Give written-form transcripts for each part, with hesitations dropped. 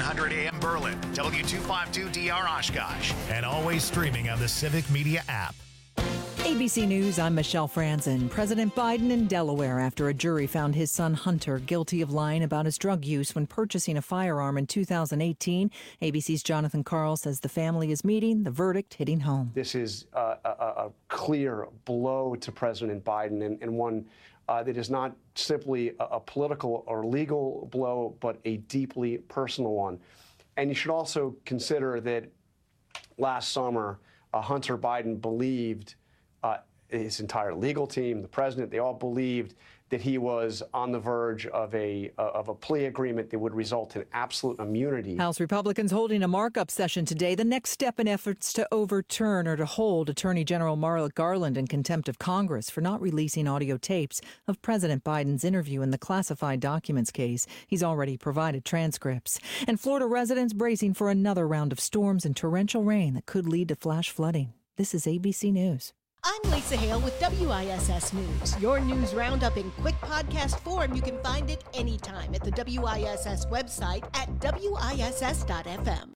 1400 AM Berlin, W252DR Oshkosh, and always streaming on the Civic Media app. ABC News, I'm Michelle Franzen. President Biden in Delaware after a jury found his son Hunter guilty of lying about his drug use when purchasing a firearm in 2018. ABC's Jonathan Karl says the family is meeting, the verdict hitting home. This is a clear blow to President Biden and one that is not simply a political or legal blow, but a deeply personal one. And you should also consider that last summer, Hunter Biden believed his entire legal team, the president, they all believed that he was on the verge of a plea agreement that would result in absolute immunity. House Republicans holding a markup session today, the next step in efforts to overturn or to hold Attorney General Merrick Garland in contempt of Congress for not releasing audio tapes of President Biden's interview in the classified documents case. He's already provided transcripts. And Florida residents bracing for another round of storms and torrential rain that could lead to flash flooding. This is ABC News. I'm Lisa Hale with WISS News. Your news roundup in quick podcast form. You can find it anytime at the WISS website at WISS.FM.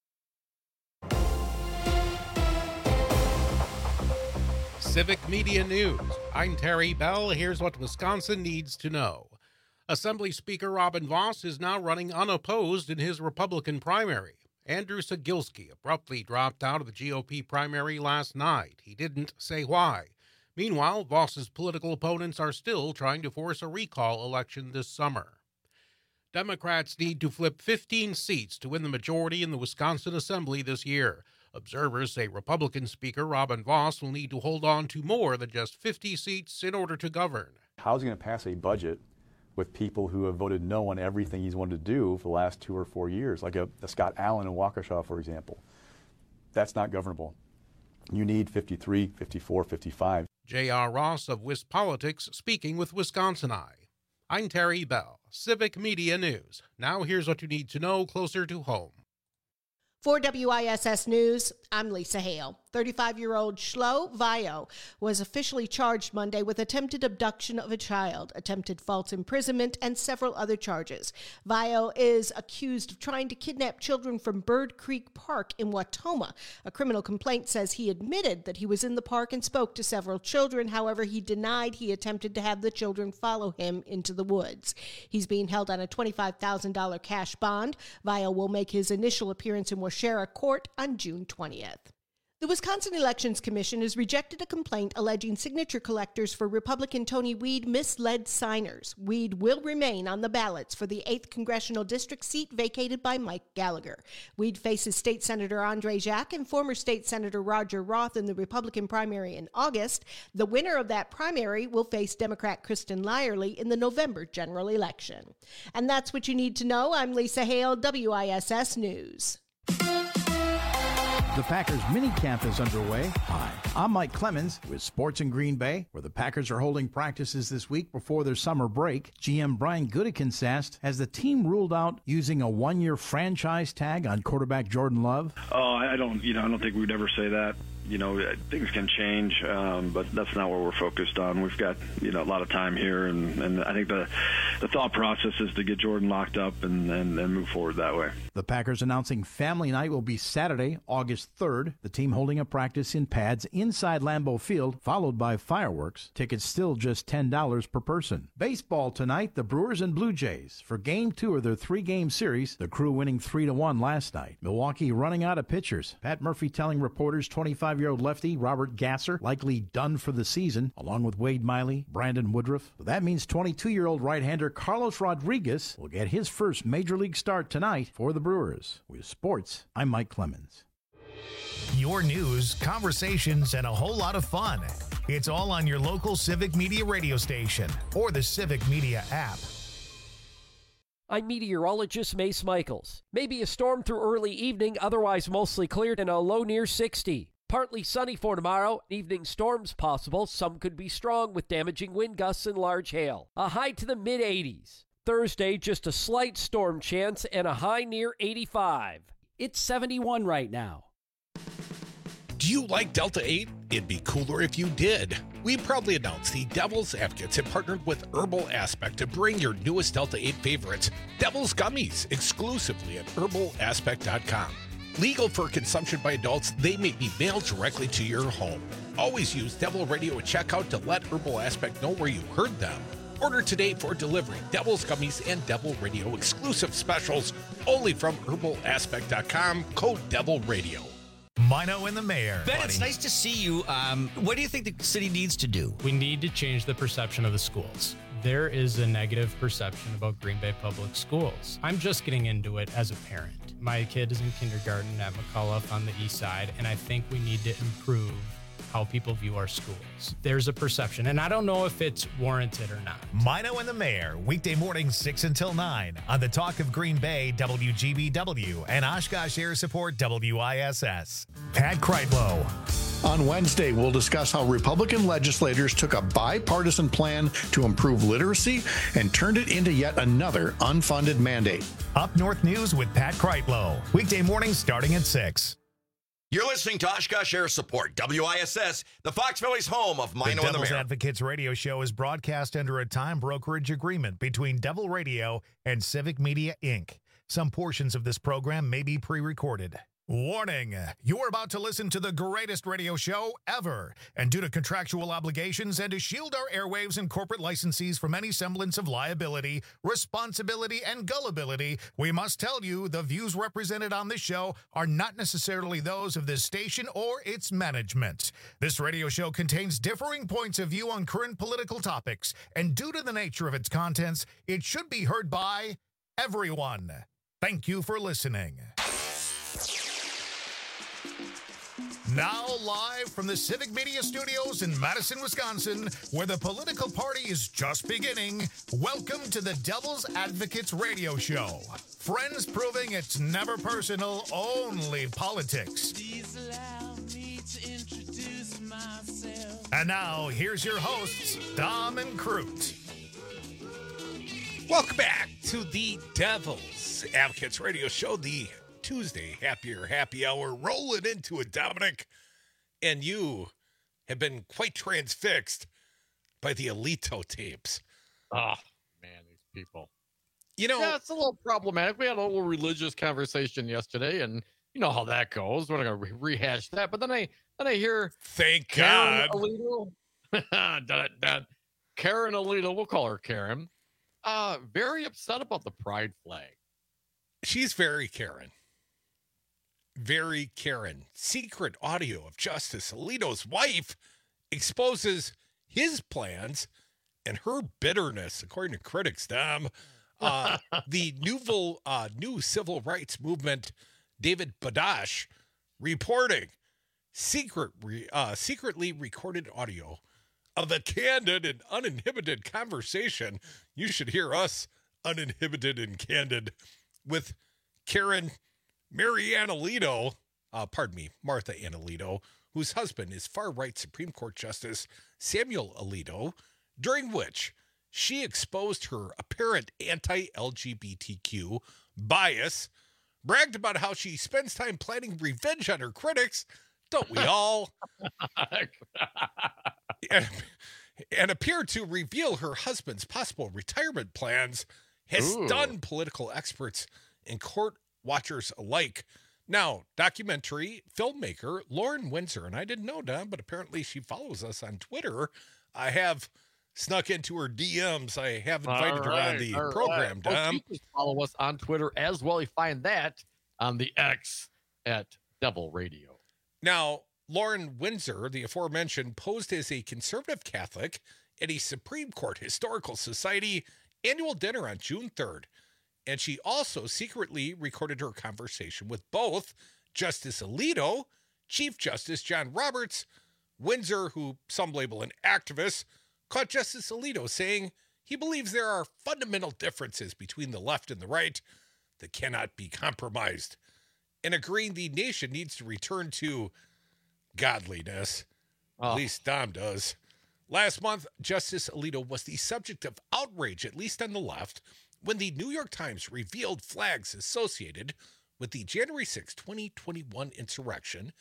Civic Media News. I'm Terry Bell. Here's what Wisconsin needs to know. Assembly Speaker Robin Vos is now running unopposed in his Republican primary. Andrew Cegielski abruptly dropped out of the GOP primary last night. He didn't say why. Meanwhile, Vos's political opponents are still trying to force a recall election this summer. Democrats need to flip 15 seats to win the majority in the Wisconsin Assembly this year. Observers say Republican Speaker Robin Vos will need to hold on to more than just 50 seats in order to govern. How's he going to pass a budget with people who have voted no on everything he's wanted to do for the last 2 or 4 years, like a Scott Allen in Waukesha, for example? That's not governable. You need 53, 54, 55. J.R. Ross of WisPolitics speaking with Wisconsin Eye. I'm Terry Bell, Civic Media News. Now here's what you need to know closer to home. For WISS News, I'm Lisa Hale. 35-year-old Shlo Vayo was officially charged Monday with attempted abduction of a child, attempted false imprisonment, and several other charges. Vayo is accused of trying to kidnap children from Bird Creek Park in Wautoma. A criminal complaint says he admitted that he was in the park and spoke to several children. However, he denied he attempted to have the children follow him into the woods. He's being held on a $25,000 cash bond. Vayo will make his initial appearance in Waushara Court on June 20th. The Wisconsin Elections Commission has rejected a complaint alleging signature collectors for Republican Tony Weed misled signers. Weed will remain on the ballots for the 8th Congressional District seat vacated by Mike Gallagher. Weed faces State Senator Andre Jacques and former State Senator Roger Roth in the Republican primary in August. The winner of that primary will face Democrat Kristen Lyerly in the November general election. And that's what you need to know. I'm Lisa Hale, WISS News. The Packers minicamp is underway. Hi, I'm Mike Clemens with Sports in Green Bay, where the Packers are holding practices this week before their summer break. GM Brian Gutekunst asked, has the team ruled out using a one-year franchise tag on quarterback Jordan Love? Oh, I don't think we'd ever say that. Things can change, but that's not what we're focused on. We've got, a lot of time here, and I think the thought process is to get Jordan locked up and move forward that way. The Packers announcing family night will be Saturday, August 3rd. The team holding a practice in pads inside Lambeau Field, followed by fireworks. Tickets still just $10 per person. Baseball tonight, the Brewers and Blue Jays. For Game 2 of their 3-game series, the Crew winning 3-1 last night. Milwaukee running out of pitchers. Pat Murphy telling reporters 25-year-old lefty Robert Gasser likely done for the season, along with Wade Miley, Brandon Woodruff. But that means 22-year-old right-hander Carlos Rodriguez will get his first major league start tonight for the Brewers. With sports, I'm Mike Clemens. Your news, conversations, and a whole lot of fun. It's all on your local Civic Media radio station or the Civic Media app. I'm meteorologist Mace Michaels. Maybe a storm through early evening, otherwise mostly cleared and a low near 60. Partly sunny for tomorrow. Evening storms possible. Some could be strong with damaging wind gusts and large hail. A high to the mid-80s. Thursday, just a slight storm chance and a high near 85. It's 71 right now. Do you like Delta 8? It'd be cooler if you did. We proudly announce the Devil's Advocates have partnered with Herbal Aspect to bring your newest Delta 8 favorites, Devil's Gummies, exclusively at herbalaspect.com. Legal for consumption by adults, they may be mailed directly to your home. Always use Devil Radio at checkout to let Herbal Aspect know where you heard them. Order today for delivery. Devil's Gummies and Devil Radio exclusive specials only from herbalaspect.com, code Devil Radio. Mino and the mayor. Ben, it's nice to see you. What do you think the city needs to do? We need to change the perception of the schools. There is a negative perception about Green Bay Public Schools. I'm just getting into it as a parent. My kid is in kindergarten at McCullough on the east side, and I think we need to improve how people view our schools. There's a perception, and I don't know if it's warranted or not. Mino and the mayor, weekday mornings 6 until 9 on the Talk of Green Bay, WGBW, and Oshkosh Air Support, WISS. Pat Kreitlow. On Wednesday, we'll discuss how Republican legislators took a bipartisan plan to improve literacy and turned it into yet another unfunded mandate. Up North News with Pat Kreitlow. Weekday mornings starting at 6. You're listening to Oshkosh Air Support, WISS, the Fox Valley's home of Mino and the Devil's Mayor. Advocates radio show is broadcast under a time brokerage agreement between Devil Radio and Civic Media, Inc. Some portions of this program may be pre-recorded. Warning, you're about to listen to the greatest radio show ever. And due to contractual obligations and to shield our airwaves and corporate licensees from any semblance of liability, responsibility, and gullibility, we must tell you the views represented on this show are not necessarily those of this station or its management. This radio show contains differing points of view on current political topics, and due to the nature of its contents, it should be heard by everyone. Thank you for listening. Now live from the Civic Media Studios in Madison, Wisconsin, where the political party is just beginning, welcome to the Devil's Advocates radio show. Friends proving it's never personal, only politics. Please allow me to introduce myself. And now, here's your hosts, Dom and Crute. Welcome back to the Devil's Advocates radio show, the Tuesday happy hour, rolling into it, Dominic, and you have been quite transfixed by the Alito tapes. Oh man, these people. You know, yeah, it's a little problematic. We had a little religious conversation yesterday, and you know how that goes. We're not going to rehash that. But then I hear, thank Karen God, Alito, Karen Alito, we'll call her Karen, very upset about the pride flag. She's very Karen. Very Karen. Secret audio of Justice Alito's wife exposes his plans and her bitterness, according to critics, Dom. The new civil rights movement, David Badash, reporting secretly recorded audio of a candid and uninhibited conversation. You should hear us uninhibited and candid with Karen Martha Ann Alito, whose husband is far-right Supreme Court Justice Samuel Alito, during which she exposed her apparent anti-LGBTQ bias, bragged about how she spends time planning revenge on her critics, don't we all? and appeared to reveal her husband's possible retirement plans, has stunned political experts and court watchers alike. Now, documentary filmmaker Lauren Windsor, and I didn't know, Don, but apparently she follows us on Twitter. I have snuck into her DMs. I have invited her on the program, Don. You can follow us on Twitter as well. You find that on the X at Devil Radio. Now, Lauren Windsor, the aforementioned, posed as a conservative Catholic at a Supreme Court Historical Society annual dinner on June 3rd. And she also secretly recorded her conversation with both Justice Alito, Chief Justice John Roberts. Windsor, who some label an activist, caught Justice Alito saying he believes there are fundamental differences between the left and the right that cannot be compromised, and agreeing the nation needs to return to godliness. At least Dom does. Last month, Justice Alito was the subject of outrage, at least on the left, when the New York Times revealed flags associated with the January 6, 2021 insurrection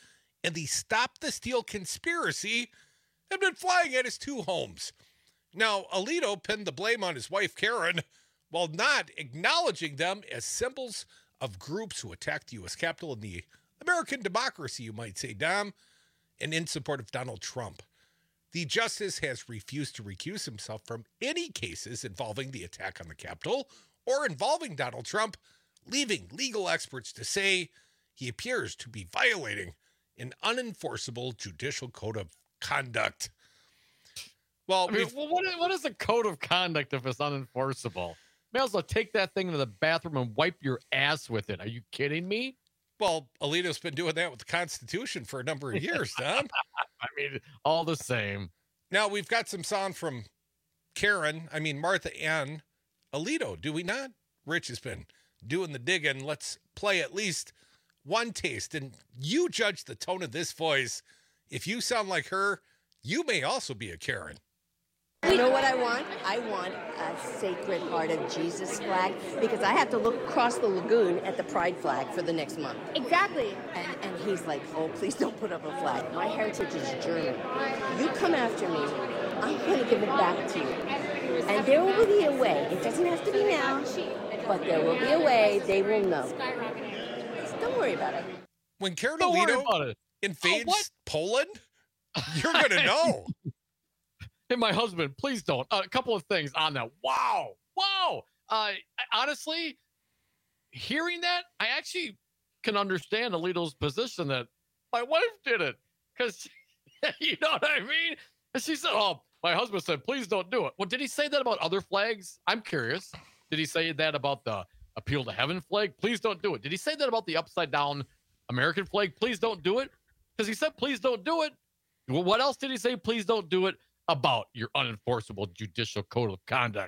and the Stop the Steal conspiracy have been flying at his two homes. Now, Alito pinned the blame on his wife, Karen, while not acknowledging them as symbols of groups who attacked the U.S. Capitol and the American democracy, you might say, Dom, and in support of Donald Trump. The justice has refused to recuse himself from any cases involving the attack on the Capitol or involving Donald Trump, leaving legal experts to say he appears to be violating an unenforceable judicial code of conduct. Well, I mean, what is a code of conduct if it's unenforceable? May as well take that thing to the bathroom and wipe your ass with it. Are you kidding me? Well, Alito's been doing that with the Constitution for a number of years, Tom. I mean, all the same. Now, we've got some sound from Martha and Alito, do we not? Rich has been doing the digging. Let's play at least one taste, and you judge the tone of this voice. If you sound like her, you may also be a Karen. You know what I want? I want a Sacred Heart of Jesus flag because I have to look across the lagoon at the Pride flag for the next month. Exactly. And he's like, oh, please don't put up a flag. My heritage is German. You come after me, I'm going to give it back to you. And there will be a way. It doesn't have to be now, but there will be a way. They will know. Just don't worry about it. When Karen Alito invades Poland, you're going to know. Hey, my husband, please don't. A couple of things on that. Wow. Honestly, hearing that, I actually can understand Alito's position that my wife did it. Because, you know what I mean? And she said, oh, my husband said, please don't do it. Well, did he say that about other flags? I'm curious. Did he say that about the Appeal to Heaven flag? Please don't do it. Did he say that about the upside down American flag? Please don't do it. Because he said, please don't do it. Well, what else did he say? Please don't do it about your unenforceable judicial code of conduct.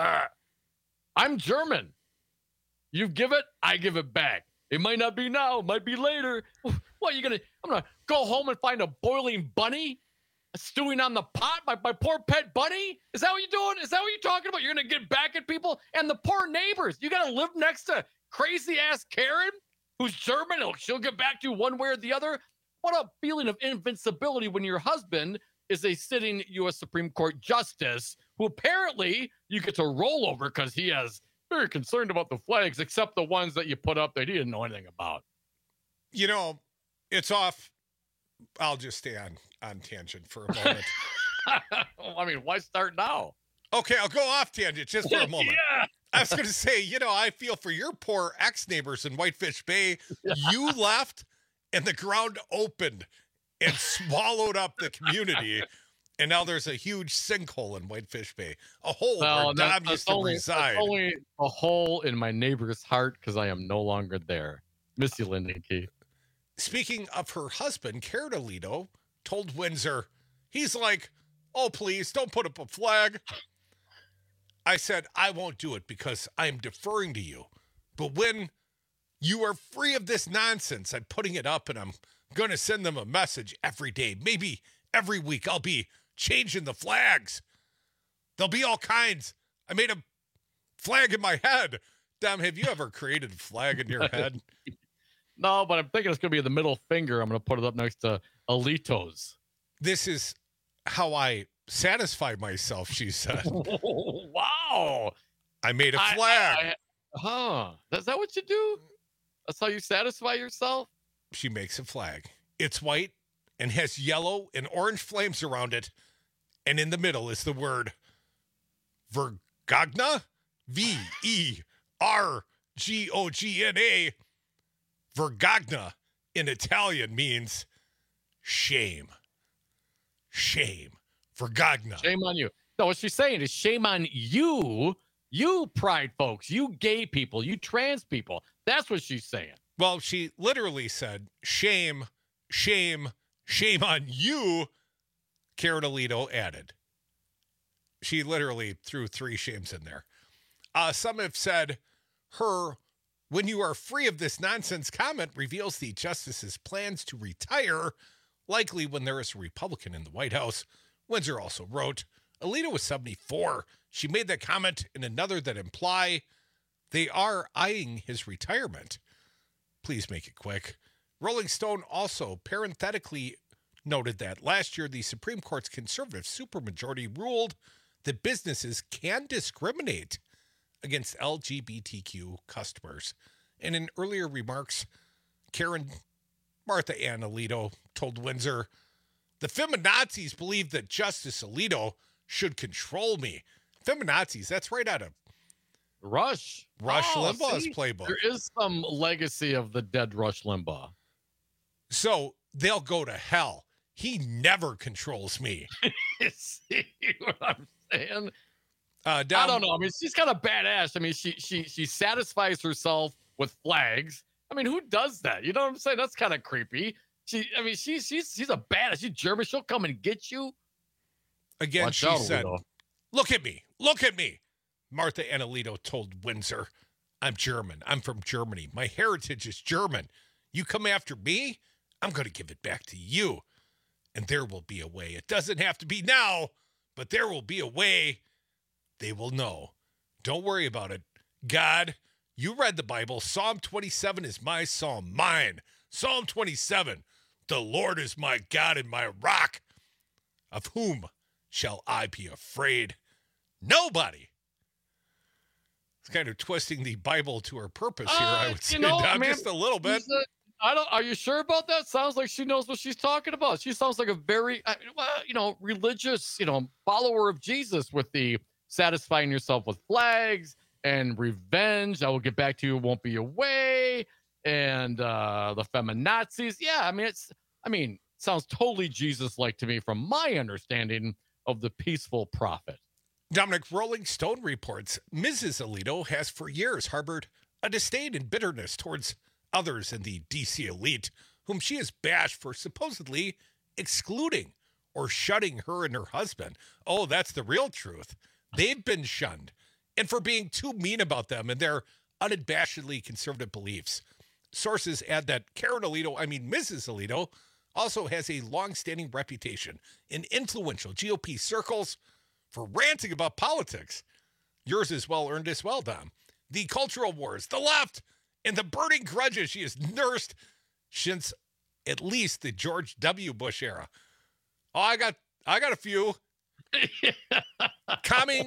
I'm German. You give it, I give it back. It might not be now, it might be later. What, I'm gonna go home and find a boiling bunny stewing on the pot, my poor pet bunny? Is that what you're doing? Is that what you're talking about? You're gonna get back at people and the poor neighbors. You gotta live next to crazy ass Karen, who's German. She'll get back to you one way or the other. What a feeling of invincibility when your husband is a sitting U.S. Supreme Court justice who apparently you get to roll over because he is very concerned about the flags, except the ones that you put up that he didn't know anything about. You know, it's off. I'll just stay on tangent for a moment. I mean, why start now? Okay, I'll go off tangent just for a moment. Yeah. I was going to say, I feel for your poor ex-neighbors in Whitefish Bay. You left and the ground opened and swallowed up the community. And now there's a huge sinkhole in Whitefish Bay. A hole where Dom used to reside. That's only a hole in my neighbor's heart because I am no longer there. Miss you, Linda and Keith. Speaking of her husband, Karen Alito told Windsor, he's like, oh, please, don't put up a flag. I said, I won't do it because I am deferring to you. But when you are free of this nonsense, I'm putting it up and I'm going to send them a message every day. Maybe every week I'll be changing the flags. There'll be all kinds. I made a flag in my head. Dom, have you ever created a flag in your head? No, but I'm thinking it's going to be the middle finger. I'm going to put it up next to Alito's. This is how I satisfy myself, she said. Wow. I made a flag. Is that what you do? That's how you satisfy yourself? She makes a flag. It's white and has yellow and orange flames around it. And in the middle is the word Vergogna. Vergogna. Vergogna in Italian means shame. Shame. Vergogna. Shame on you. No, what she's saying is shame on you, you pride folks, you gay people, you trans people. That's what she's saying. Well, she literally said, shame, shame, shame on you, Karen Alito added. She literally threw 3 shames in there. Some have said her, when you are free of this nonsense comment, reveals the justice's plans to retire, likely when there is a Republican in the White House. Windsor also wrote, Alito was 74. She made that comment in another that imply they are eyeing his retirement. Please make it quick. Rolling Stone also parenthetically noted that last year the Supreme Court's conservative supermajority ruled that businesses can discriminate against LGBTQ customers. And in earlier remarks, Martha Ann Alito told Windsor, the feminazis believe that Justice Alito should control me. Feminazis, that's right out of Rush Limbaugh's playbook. There is some legacy of the dead Rush Limbaugh. So they'll go to hell. He never controls me. See what I'm saying? I don't know. I mean, she's kind of badass. I mean, she satisfies herself with flags. I mean, who does that? You know what I'm saying? That's kind of creepy. She's a badass. She's German. She'll come and get you. Again, she said, look at me. Look at me. Martha Ann Alito told Windsor, I'm German. I'm from Germany. My heritage is German. You come after me, I'm going to give it back to you. And there will be a way. It doesn't have to be now, but there will be a way. They will know. Don't worry about it. God, you read the Bible. Psalm 27 is my psalm, mine. Psalm 27, the Lord is my God and my rock. Of whom shall I be afraid? Nobody. It's kind of twisting the Bible to her purpose here, I would say. Just a little bit. Are you sure about that? Sounds like she knows what she's talking about. She sounds like a very, religious, follower of Jesus with the satisfying yourself with flags and revenge. I will get back to you. It won't be away. And the feminazis. Yeah, sounds totally Jesus-like to me from my understanding of the peaceful prophet. Dominic, Rolling Stone reports Mrs. Alito has for years harbored a disdain and bitterness towards others in the D.C. elite, whom she has bashed for supposedly excluding or shunning her and her husband. Oh, that's the real truth. They've been shunned, and for being too mean about them and their unabashedly conservative beliefs. Sources add that Mrs. Alito, also has a long-standing reputation in influential GOP circles for ranting about politics. Yours is well-earned as well, Dom. The cultural wars, the left, and the burning grudges she has nursed since at least the George W. Bush era. Oh, I got a few. Commenting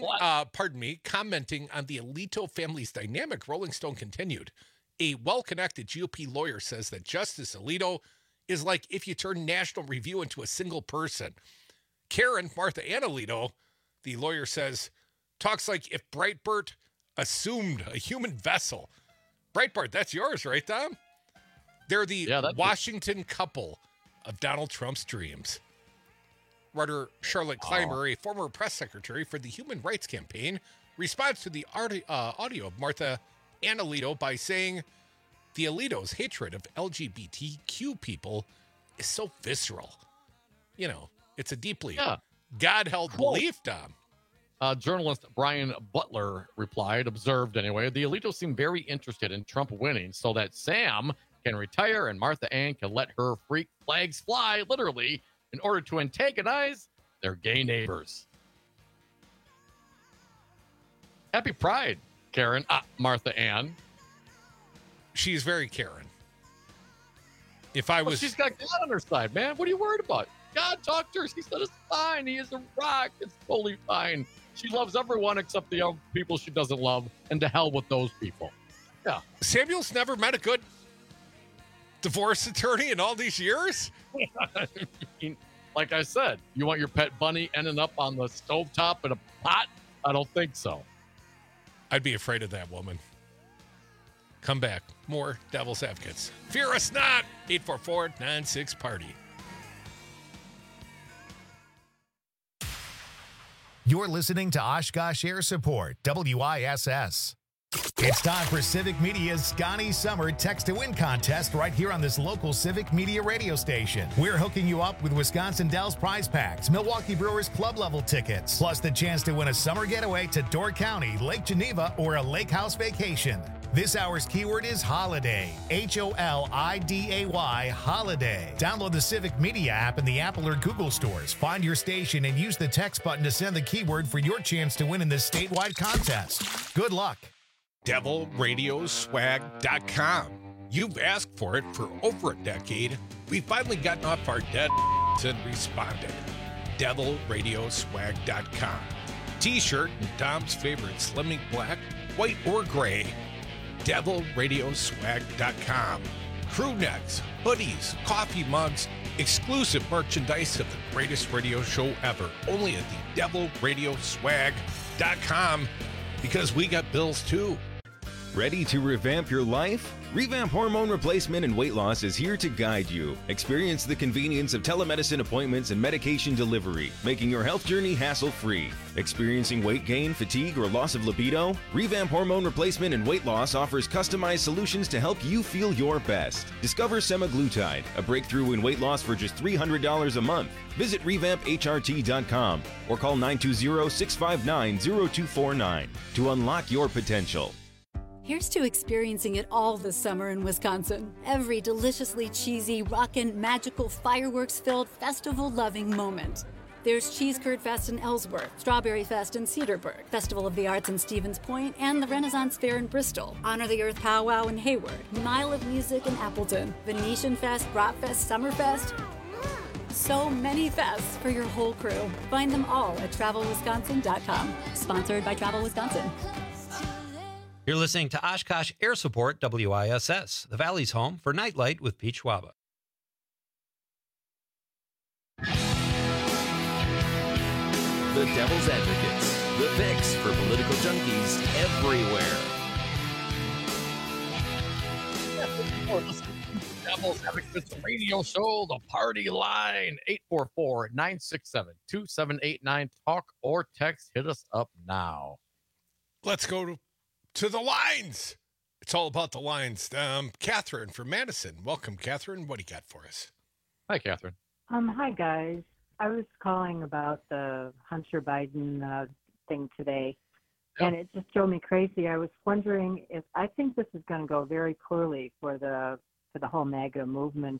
on the Alito family's dynamic, Rolling Stone continued. A well-connected GOP lawyer says that Justice Alito is like if you turn National Review into a single person. Martha Ann Alito, the lawyer says, talks like if Breitbart assumed a human vessel. Breitbart, that's yours, right, Dom? They're the Washington couple of Donald Trump's dreams. Writer Charlotte Clymer, a former press secretary for the Human Rights Campaign, responds to the audio of Martha Ann Alito by saying the Alito's hatred of LGBTQ people is so visceral. It's a deeply God-held belief, Dom. Journalist Brian Butler observed anyway, the Alitos seem very interested in Trump winning so that Sam can retire and Martha Ann can let her freak flags fly, literally, in order to antagonize their gay neighbors. Happy Pride, Karen. Martha Ann. She's very Karen. She's got God on her side, man. What are you worried about? God talked to her. She said it's fine. He is a rock. It's totally fine. She loves everyone except the people she doesn't love, and to hell with those people. Yeah. Samuel's never met a good divorce attorney in all these years? I mean, like I said, you want your pet bunny ending up on the stovetop in a pot? I don't think so. I'd be afraid of that woman. Come back. More Devil's Advocates. Fear us not. 844-96-PARTY. You're listening to Oshkosh Air Support, WISS. It's time for Civic Media's Scotty Summer Text to Win contest right here on this local Civic Media radio station. We're hooking you up with Wisconsin Dells prize packs, Milwaukee Brewers club level tickets, plus the chance to win a summer getaway to Door County, Lake Geneva, or a lake house vacation. This hour's keyword is holiday. HOLIDAY, holiday. Download the Civic Media app in the Apple or Google stores. Find your station and use the text button to send the keyword for your chance to win in this statewide contest. Good luck. DevilRadioswag.com. You've asked for it for over a decade. We've finally gotten off our dead and responded. DevilRadioswag.com. T-shirt in Dom's favorite slimming black, white, or gray. DevilRadioswag.com. Crew necks, hoodies, coffee mugs, exclusive merchandise of the greatest radio show ever. Only at the DevilRadioswag.com, because we got bills too. Ready to revamp your life? Revamp Hormone Replacement and Weight Loss is here to guide you. Experience the convenience of telemedicine appointments and medication delivery, making your health journey hassle-free. Experiencing weight gain, fatigue, or loss of libido? Revamp Hormone Replacement and Weight Loss offers customized solutions to help you feel your best. Discover semaglutide, a breakthrough in weight loss for just $300 a month. Visit revampHRT.com or call 920-659-0249 to unlock your potential. Here's to experiencing it all this summer in Wisconsin. Every deliciously cheesy, rockin', magical, fireworks-filled, festival-loving moment. There's Cheese Curd Fest in Ellsworth, Strawberry Fest in Cedarburg, Festival of the Arts in Stevens Point, and the Renaissance Fair in Bristol, Honor the Earth Powwow in Hayward, Mile of Music in Appleton, Venetian Fest, Brat Fest, Summerfest. So many fests for your whole crew. Find them all at TravelWisconsin.com. Sponsored by Travel Wisconsin. You're listening to Oshkosh Air Support WISS, the Valley's home for Nightlight with Pete Schwaba. The Devil's Advocates, the fix for political junkies everywhere. Devil's Advocates Radio Show, the party line, 844-967-2789. Talk or text, hit us up now. Let's go to the lines. It's all about the lines. Catherine from Madison. Welcome, Catherine. What do you got for us? Hi, Catherine. Hi, guys. I was calling about the Hunter Biden thing today, and it just drove me crazy. I was wondering if I think this is going to go very poorly for the whole MAGA movement.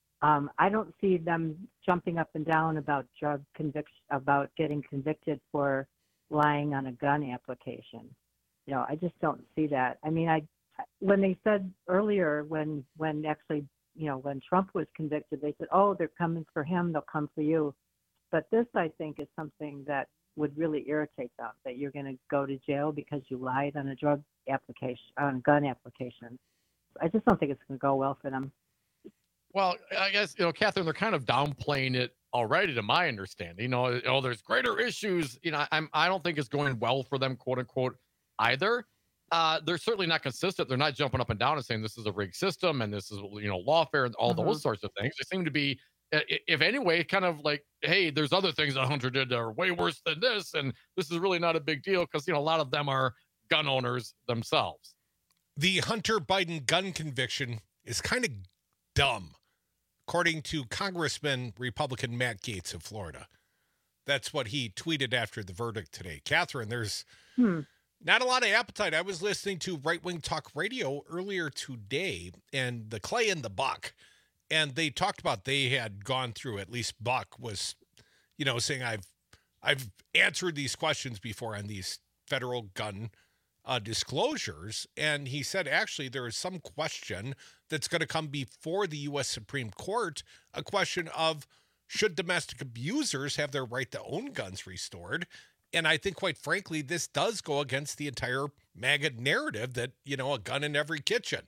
I don't see them jumping up and down about drug conviction, about getting convicted for lying on a gun application. You know, I just don't see that. I mean, when they said earlier, when actually, you know, when Trump was convicted, they said, oh, they're coming for him, they'll come for you. But this, I think, is something that would really irritate them, that you're going to go to jail because you lied on a drug application, on a gun application. I just don't think it's going to go well for them. Well, I guess, you know, Catherine, they're kind of downplaying it already, to my understanding. You know, there's greater issues. You know, I don't think it's going well for them, quote unquote, either. They're certainly not consistent. They're not jumping up and down and saying this is a rigged system and this is, you know, lawfare and all those sorts of things. They seem to be, if anyway, kind of like, hey, there's other things that Hunter did that are way worse than this, and this is really not a big deal because, you know, a lot of them are gun owners themselves. The Hunter Biden gun conviction is kind of dumb, according to Congressman Republican Matt Gaetz of Florida. That's what he tweeted after the verdict today. Catherine, there's not a lot of appetite. I was listening to Right Wing Talk Radio earlier today, and the Clay and the Buck, and they talked about they had gone through, at least Buck was, you know, saying I've answered these questions before on these federal gun disclosures, and he said actually there is some question that's going to come before the U.S. Supreme Court, a question of should domestic abusers have their right to own guns restored. And I think, quite frankly, this does go against the entire MAGA narrative that, you know, a gun in every kitchen.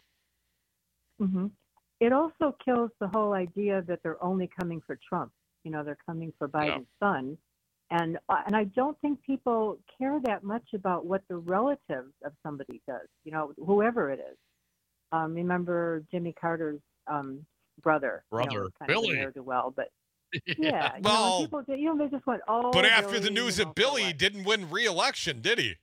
It also kills the whole idea that they're only coming for Trump. You know, they're coming for Biden's son. And I don't think people care that much about what the relatives of somebody does, you know, whoever it is. Remember Jimmy Carter's brother, you know, Billy. Well, but yeah, well, you know, people, you know, they just went, oh. But after the news of Billy, didn't win re-election, did he?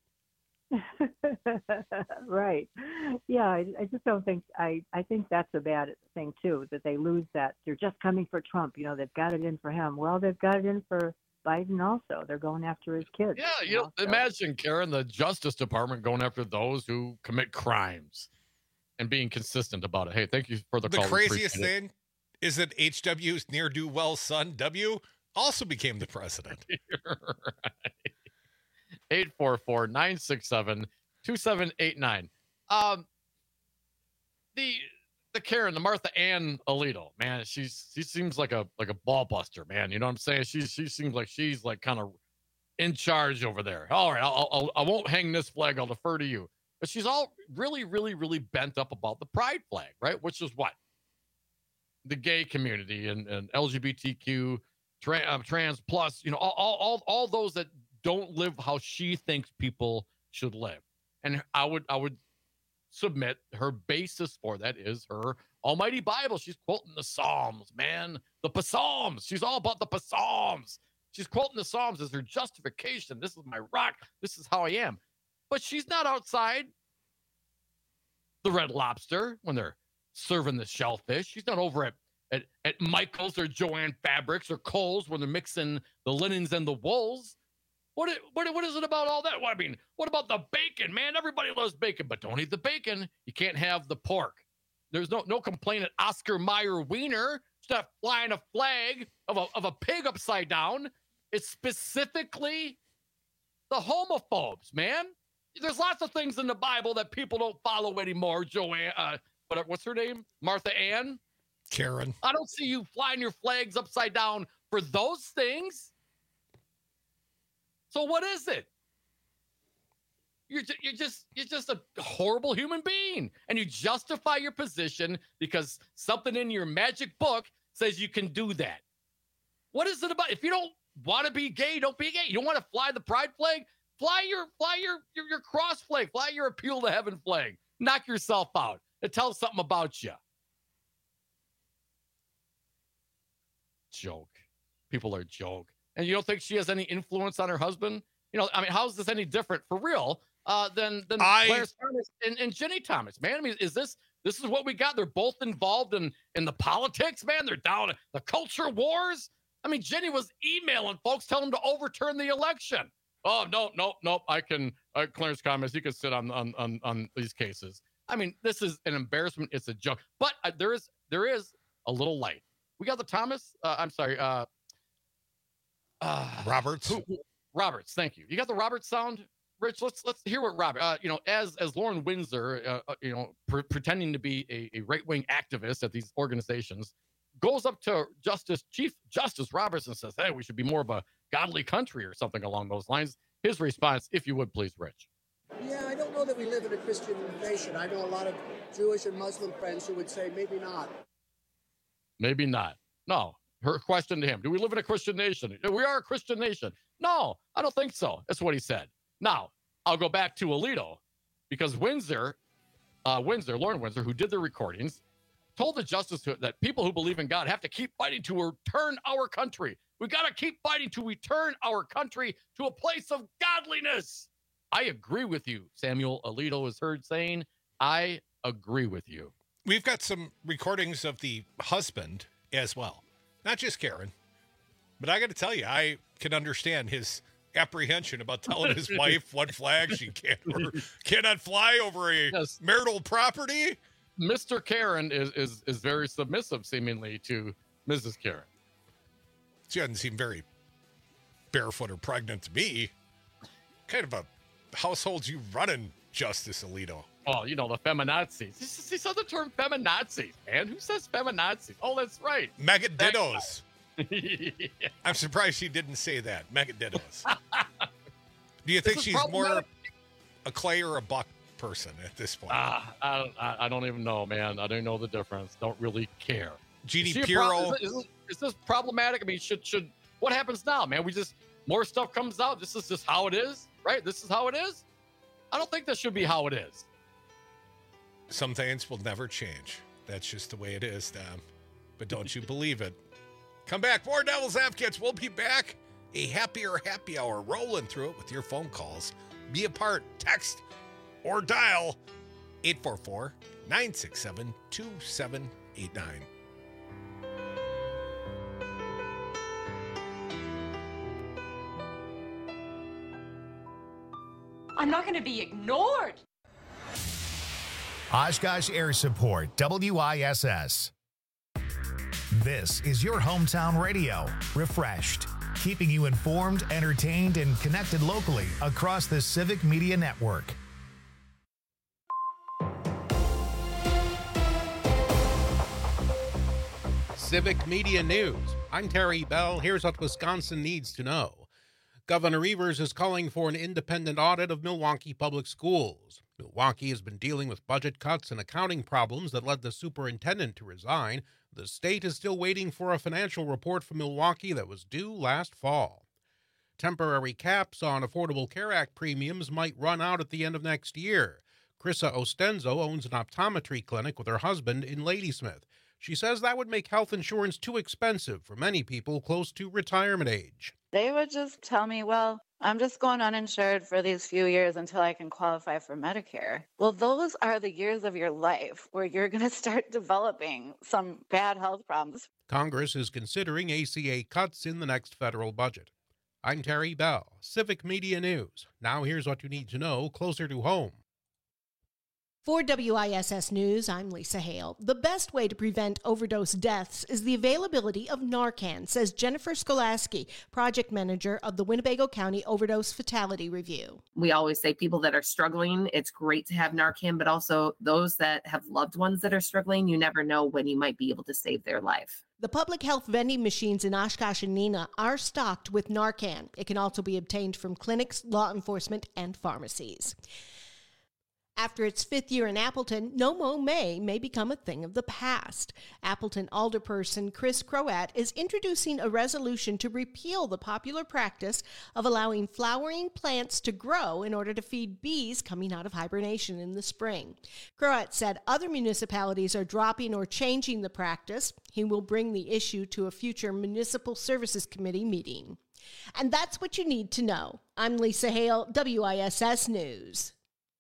Right. Yeah, I just don't think, I think that's a bad thing too, that they lose that. They're just coming for Trump. You know, they've got it in for him. Well, they've got it in for Biden also. They're going after his kids. Yeah, you know, imagine, Karen, the Justice Department going after those who commit crimes and being consistent about it. Hey, thank you for the call. The craziest thing is that HW's ne'er-do-well son, W, also became the president. You're right. 844-967-2789. Karen, the Martha Ann Alito, man, she seems like a ball buster, man. You know what I'm saying? She seems like she's like kind of in charge over there. All right, I won't hang this flag. I'll defer to you. But she's all really, really, really bent up about the pride flag, right? Which is what? The gay community and LGBTQ, trans plus, you know, all those that don't live how she thinks people should live. And I would submit her basis for that is her almighty Bible. She's quoting the Psalms, man. The Psalms. She's all about the Psalms. She's quoting the Psalms as her justification. This is my rock. This is how I am. But she's not outside the Red Lobster when they're serving the shellfish. She's not over at Michael's or Joanne Fabrics or Kohl's when they're mixing the linens and the wools. What is it about all that? Well, I mean, what about the bacon, man? Everybody loves bacon, but don't eat the bacon. You can't have the pork. There's no complaint at Oscar Mayer Wiener. It's not flying a flag of a pig upside down. It's specifically the homophobes, man. There's lots of things in the Bible that people don't follow anymore. Joanne, what's her name? Martha Ann? Karen. I don't see you flying your flags upside down for those things. So what is it? You're just a horrible human being, and you justify your position because something in your magic book says you can do that. What is it about? If you don't want to be gay, don't be gay. You don't want to fly the pride flag? Fly your cross flag. Fly your appeal to heaven flag. Knock yourself out. It tells something about you. Joke. People are joke. And you don't think she has any influence on her husband? You know, I mean, how is this any different for real than Clarence Thomas and Ginny Thomas, man? I mean, this is what we got? They're both involved in the politics, man. They're down the culture wars. I mean, Ginny was emailing folks telling them to overturn the election. Oh, no. Clarence Thomas, you can sit on these cases. I mean, this is an embarrassment. It's a joke. But there is a little light. We got the Thomas. Roberts. Roberts, thank you. You got the Roberts sound, Rich? Let's hear what Robert. As Lauren Windsor, pretending to be a right-wing activist at these organizations, goes up to Chief Justice Roberts and says, "Hey, we should be more of a godly country," or something along those lines. His response, if you would, please, Rich. Yeah, I don't know that we live in a Christian nation. I know a lot of Jewish and Muslim friends who would say maybe not. Maybe not. No. Her question to him, do we live in a Christian nation? We are a Christian nation. No, I don't think so. That's what he said. Now, I'll go back to Alito because Lauren Windsor, who did the recordings, told the justice that people who believe in God have to keep fighting to return our country. We got to keep fighting to return our country to a place of godliness. I agree with you, Samuel Alito is heard saying. I agree with you. We've got some recordings of the husband as well. Not just Karen. But I got to tell you, I can understand his apprehension about telling his wife what flag she cannot fly over a marital property. Mr. Karen is very submissive, seemingly, to Mrs. Karen. She doesn't seem very barefoot or pregnant to me. Kind of a household you running, Justice Alito. Oh, the feminazis. He said the term feminazis, man. Who says feminazis? Oh, that's right. Megadittos. Yeah. I'm surprised she didn't say that. Megadittos. Do you think she's more a Clay or a Buck person at this point? I don't even know, man. I don't know the difference. Don't really care. GD Pirro. Is this problematic? I mean, should what happens now, man? More stuff comes out. This is just how it is, right? This is how it is. I don't think this should be how it is. Some things will never change. That's just the way it is, Dom. But don't you believe it? Come back. More Devil's Advocates. We'll be back. A happier happy hour rolling through it with your phone calls. Be a part. Text or dial 844-967-2789. I'm not going to be ignored. Oshkosh Air Support, WISS. This is your hometown radio, refreshed, keeping you informed, entertained, and connected locally across the Civic Media Network. Civic Media News. I'm Terry Bell. Here's what Wisconsin needs to know. Governor Evers is calling for an independent audit of Milwaukee Public Schools. Milwaukee has been dealing with budget cuts and accounting problems that led the superintendent to resign. The state is still waiting for a financial report from Milwaukee that was due last fall. Temporary caps on Affordable Care Act premiums might run out at the end of next year. Krissa Ostenzo owns an optometry clinic with her husband in Ladysmith. She says that would make health insurance too expensive for many people close to retirement age. They would just tell me, well, I'm just going uninsured for these few years until I can qualify for Medicare. Well, those are the years of your life where you're going to start developing some bad health problems. Congress is considering ACA cuts in the next federal budget. I'm Terry Bell, Civic Media News. Now here's what you need to know closer to home. For WISS News, I'm Lisa Hale. The best way to prevent overdose deaths is the availability of Narcan, says Jennifer Skolaski, project manager of the Winnebago County Overdose Fatality Review. We always say people that are struggling, it's great to have Narcan, but also those that have loved ones that are struggling, you never know when you might be able to save their life. The public health vending machines in Oshkosh and Neenah are stocked with Narcan. It can also be obtained from clinics, law enforcement, and pharmacies. After its fifth year in Appleton, No Mow May become a thing of the past. Appleton alderperson Chris Croat is introducing a resolution to repeal the popular practice of allowing flowering plants to grow in order to feed bees coming out of hibernation in the spring. Croat said other municipalities are dropping or changing the practice. He will bring the issue to a future Municipal Services Committee meeting. And that's what you need to know. I'm Lisa Hale, WISS News.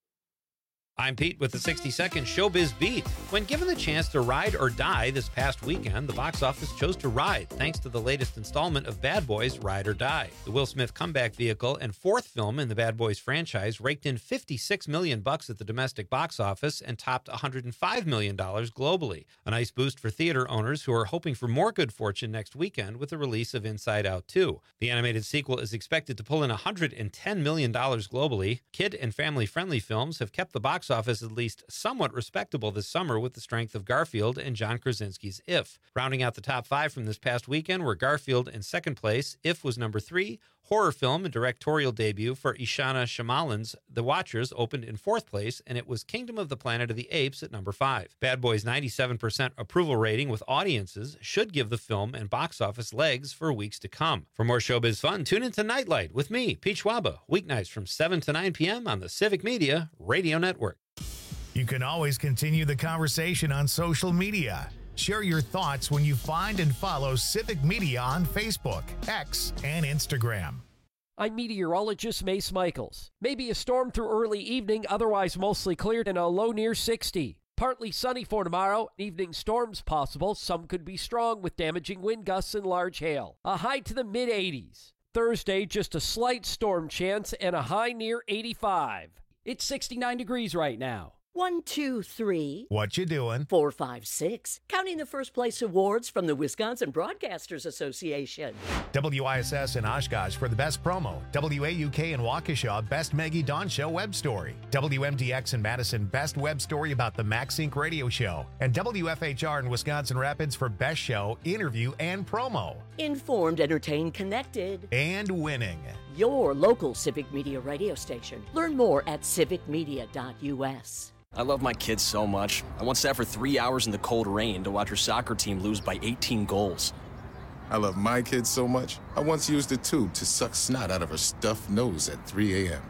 I'm Pete with the 60-second Showbiz Beat. When given the chance to ride or die this past weekend, the box office chose to ride, thanks to the latest installment of Bad Boys: Ride or Die. The Will Smith comeback vehicle and fourth film in the Bad Boys franchise raked in $56 million at the domestic box office and topped $105 million globally. A nice boost for theater owners who are hoping for more good fortune next weekend with the release of Inside Out 2. The animated sequel is expected to pull in $110 million globally. Kid and family-friendly films have kept the box office at least somewhat respectable this summer with the strength of Garfield and John Krasinski's If. Rounding out the top five from this past weekend were Garfield in second place, If was number 3, horror film and directorial debut for Ishana Shyamalan's The Watchers opened in fourth place, and it was Kingdom of the Planet of the Apes at number 5. Bad Boys' 97% approval rating with audiences should give the film and box office legs for weeks to come. For more showbiz fun, tune into Nightlight with me, Pete Schwaba, weeknights from 7 to 9 p.m. on the Civic Media Radio Network. You can always continue the conversation on social media. Share your thoughts when you find and follow Civic Media on Facebook, X, and Instagram. I'm meteorologist Mace Michaels. Maybe a storm through early evening, otherwise mostly cleared and a low near 60. Partly sunny for tomorrow. Evening storms possible. Some could be strong with damaging wind gusts and large hail. A high to the mid-80s. Thursday, just a slight storm chance and a high near 85. It's 69 degrees right now. 1, 2, 3. What you doing? 4, 5, 6. Counting the first place awards from the Wisconsin Broadcasters Association. WISS in Oshkosh for the best promo. WAUK in Waukesha, best Maggie Dawn Show web story. WMDX in Madison, best web story about the Max Inc. radio show. And WFHR in Wisconsin Rapids for best show, interview, and promo. Informed, entertained, connected. And winning. Your local Civic Media radio station. Learn more at civicmedia.us. I love my kids so much. I once sat for 3 hours in the cold rain to watch her soccer team lose by 18 goals. I love my kids so much, I once used a tube to suck snot out of her stuffed nose at 3 a.m.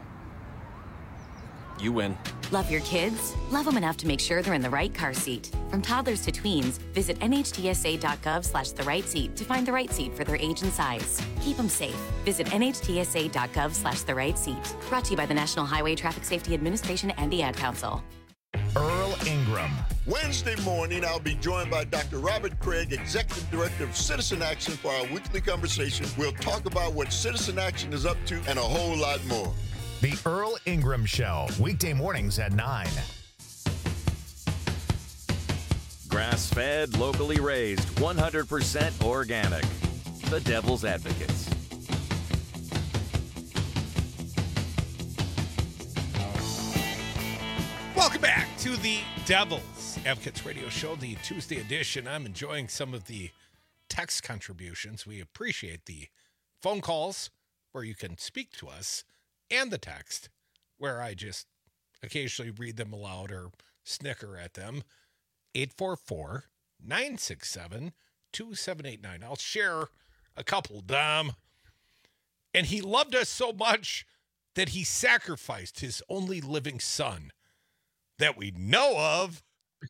You win. Love your kids? Love them enough to make sure they're in the right car seat. From toddlers to tweens, visit nhtsa.gov/the right seat to find the right seat for their age and size. Keep them safe. Visit nhtsa.gov/the right seat. Brought to you by the National Highway Traffic Safety Administration and the Ad Council. Earl Ingram. Wednesday morning, I'll be joined by Dr. Robert Craig, Executive Director of Citizen Action, for our weekly conversation. We'll talk about what Citizen Action is up to and a whole lot more. The Earl Ingram Show, weekday mornings at 9. Grass-fed, locally raised, 100% organic. The Devil's Advocates. Welcome back to the Devil's Advocates Radio Show, the Tuesday edition. I'm enjoying some of the text contributions. We appreciate the phone calls where you can speak to us and the text where I just occasionally read them aloud or snicker at them. 844-967-2789. I'll share a couple, Dom. And he loved us so much that he sacrificed his only living son that we know of.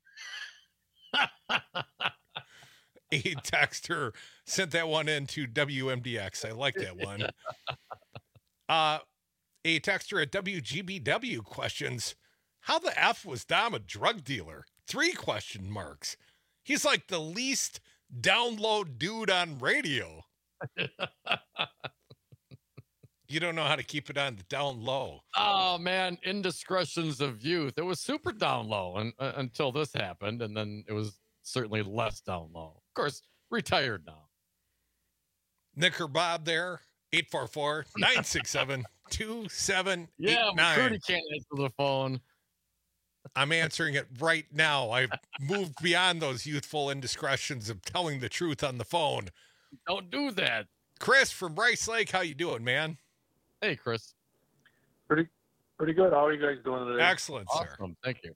A texter sent that one into WMDX. I like that one. A texter at WGBW questions, how the F was Dom a drug dealer? 3 question marks. He's like the least download dude on radio. You don't know how to keep it on the down low. Oh, man, indiscretions of youth. It was super down low until this happened, and then it was certainly less down low. Of course, retired now. Nick or Bob there, 844-967-2789. Yeah, McCurdy can't answer the phone. I'm answering it right now. I've moved beyond those youthful indiscretions of telling the truth on the phone. Don't do that. Chris from Rice Lake, how you doing, man? Hey, Chris. Pretty good. How are you guys doing today? Excellent, sir. Awesome. Thank you.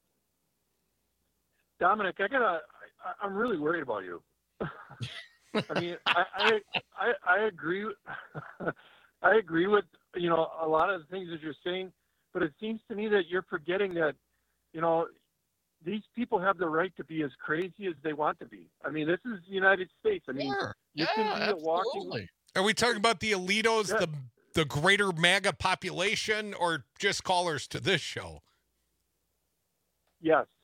Dominic, I'm really worried about you. I mean, I agree. I agree with, a lot of the things that you're saying, but it seems to me that you're forgetting that, these people have the right to be as crazy as they want to be. I mean, this is the United States. I mean, you can be a walking. Are we talking about the Alitos, the greater MAGA population, or just callers to this show? Yes.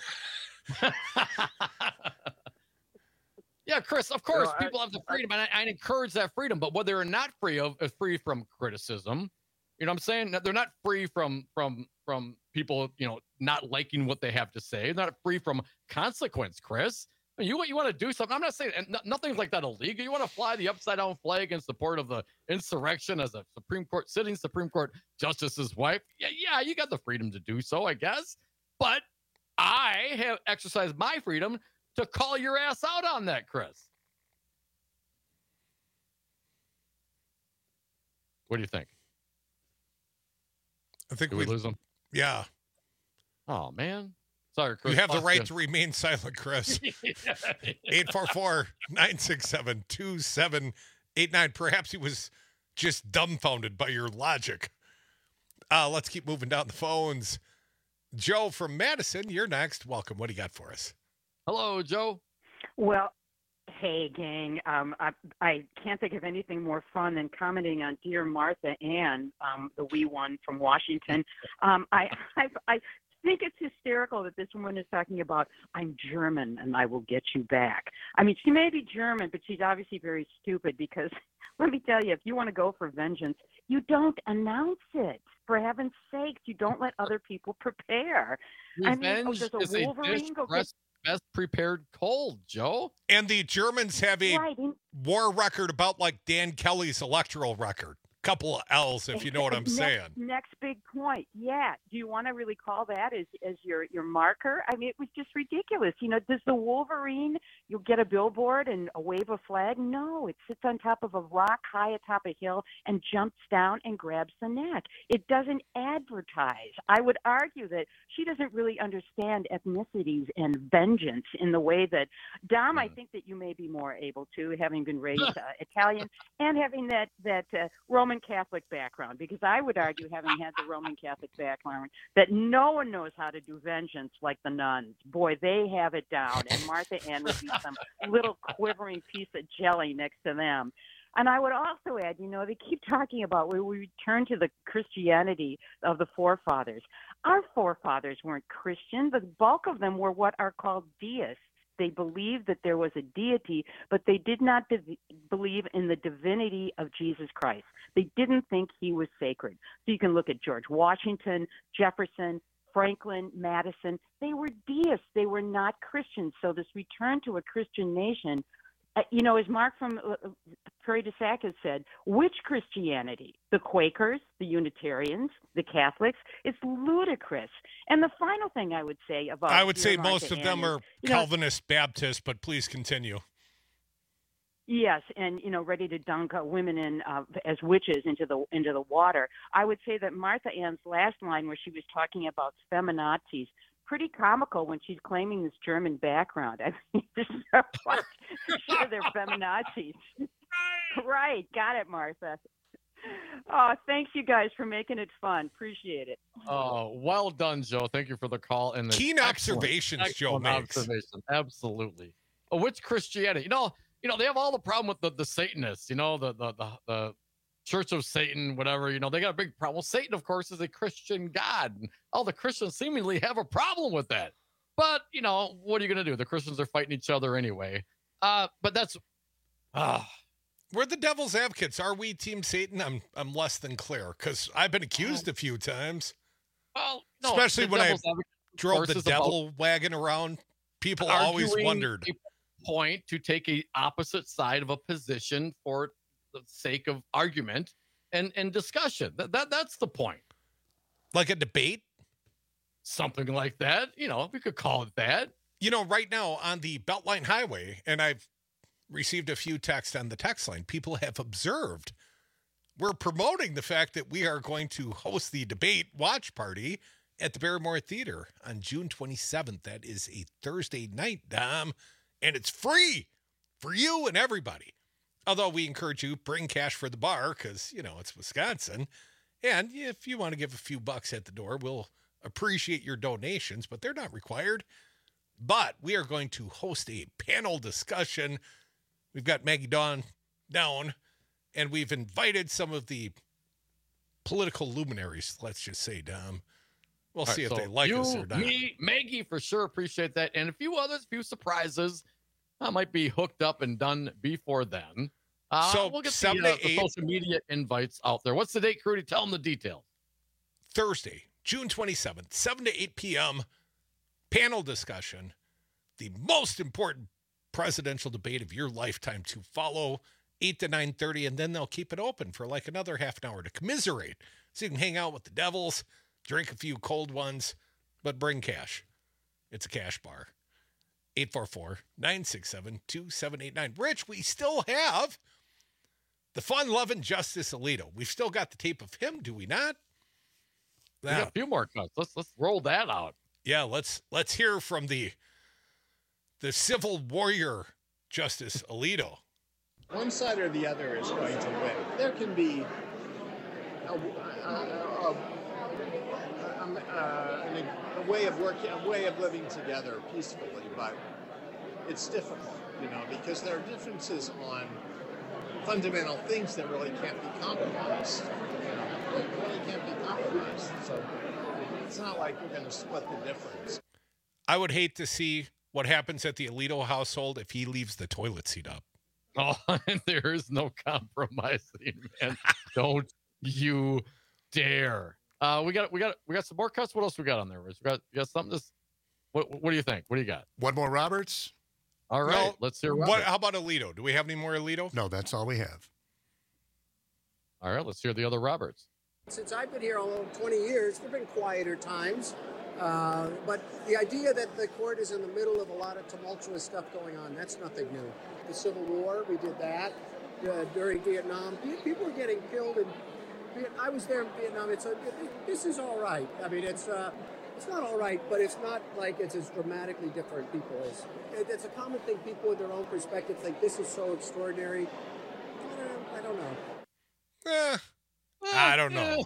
Yeah, Chris, of course, people have the freedom, and I encourage that freedom, but what they're not free of is free from criticism. You know what I'm saying? They're not free from people, not liking what they have to say. They're not free from consequence, Chris. I mean, you want to do something. I'm not saying nothing's like that illegal. You want to fly the upside down flag in support of the insurrection as a sitting Supreme Court justice's wife. Yeah, you got the freedom to do so, I guess. But I have exercised my freedom to call your ass out on that, Chris. What do you think? I think we lose them. Yeah. Oh, man. Sorry, Chris. You have the right to remain silent, Chris. 844-967-2789. Perhaps he was just dumbfounded by your logic. Let's keep moving down the phones. Joe from Madison, you're next. Welcome. What do you got for us? Hello, Joe. Well, hey, gang. I can't think of anything more fun than commenting on Dear Martha Ann, the wee one from Washington. I think it's hysterical that this woman is talking about, I'm German and I will get you back. I mean, she may be German, but she's obviously very stupid because, let me tell you, if you want to go for vengeance, you don't announce it. For heaven's sakes, you don't let other people prepare. Revenge is a dish best prepared cold, Joe. And the Germans have a war record about like Dan Kelly's electoral record. Couple of L's, if you know what I'm saying. Next big point. Yeah. Do you want to really call that as your marker? I mean, it was just ridiculous. Does the Wolverine, you'll get a billboard and wave a flag? No, it sits on top of a rock high atop a hill and jumps down and grabs the neck. It doesn't advertise. I would argue that she doesn't really understand ethnicities and vengeance in the way that, Dom, I think that you may be more able to, having been raised Italian and having that Roman Catholic background, because I would argue, having had the Roman Catholic background, that no one knows how to do vengeance like the nuns. Boy, they have it down, and Martha Ann would be some little quivering piece of jelly next to them. And I would also add, they keep talking about where we return to the Christianity of the forefathers. Our forefathers weren't Christian. The bulk of them were what are called deists. They believed that there was a deity, but they did not believe in the divinity of Jesus Christ. They didn't think he was sacred. So you can look at George Washington, Jefferson, Franklin, Madison. They were deists. They were not Christians. So this return to a Christian nation, as Mark from Prairie du Sac has said, which Christianity? The Quakers, the Unitarians, the Catholics? It's ludicrous. And the final thing I would say about I would say most of them are Calvinist Baptist, but please continue. Yes, and ready to dunk women in as witches into the water. I would say that Martha Ann's last line, where she was talking about feminazis, pretty comical when she's claiming this German background. I mean, sure, they're feminazis. Right, got it, Martha. Oh, thanks you guys for making it fun. Appreciate it. Oh, well done, Joe. Thank you for the call and the keen observations Joe makes. Absolutely. Which Christianity? They have all the problem with the Satanists. The Church of Satan, whatever. They got a big problem. Well, Satan, of course, is a Christian god, and all the Christians seemingly have a problem with that. But what are you going to do? The Christians are fighting each other anyway. But that's. We're the devil's advocates. Are we Team Satan? I'm less than clear because I've been accused a few times. Well, no, especially when I drove the devil wagon around. People always wondered. Point to take a opposite side of a position for the sake of argument and discussion. That's the point. Like a debate? Something like that. We could call it that. Right now on the Beltline Highway, and I've received a few texts on the text line, people have observed we're promoting the fact that we are going to host the debate watch party at the Barrymore Theater on June 27th. That is a Thursday night, Dom, and it's free for you and everybody. Although we encourage you, bring cash for the bar because, it's Wisconsin. And if you want to give a few bucks at the door, we'll appreciate your donations, but they're not required. But we are going to host a panel discussion. We've got Maggie Dawn down, and we've invited some of the political luminaries, let's just say, Dom. We'll see if they like us or not. Me, Maggie, for sure, appreciate that. And a few others, a few surprises. I might be hooked up and done before then. So we'll get 7 the to 8 social media invites out there. What's the date, Crudy? Tell them the details. Thursday, June 27th, 7 to 8 p.m., panel discussion. The most important presidential debate of your lifetime to follow, 8 to 9:30, and then they'll keep it open for like another half an hour to commiserate. So you can hang out with the devils, drink a few cold ones, but bring cash. It's a cash bar. 844-967-2789. Rich, we still have the fun-loving Justice Alito. We've still got the tape of him, do we not? We got a few more cuts. Let's roll that out. Yeah, let's hear from the civil warrior Justice Alito. One side or the other is going to win. There can be a way of working, a way of living together peacefully, but it's difficult, because there are differences on fundamental things that really can't be compromised. Really can't be compromised. So it's not like we're going to split the difference. I would hate to see what happens at the Alito household if he leaves the toilet seat up. Oh, there is no compromising, man. Don't you dare. We got some more cuts. What else we got on there, Rich? We got something. What do you think? What do you got? One more Roberts? All right, no, let's hear Roberts. How about Alito? Do we have any more Alito? No, that's all we have. All right, let's hear the other Roberts. Since I've been here almost 20 years, there have been quieter times. But the idea that the court is in the middle of a lot of tumultuous stuff going on, that's nothing new. The Civil War, we did that. During Vietnam, people were getting killed. I was there in Vietnam. This is all right. I mean, it's not all right, but it's not like it's as dramatically different. It's a common thing. People in their own perspective think this is so extraordinary. I don't know. I don't know.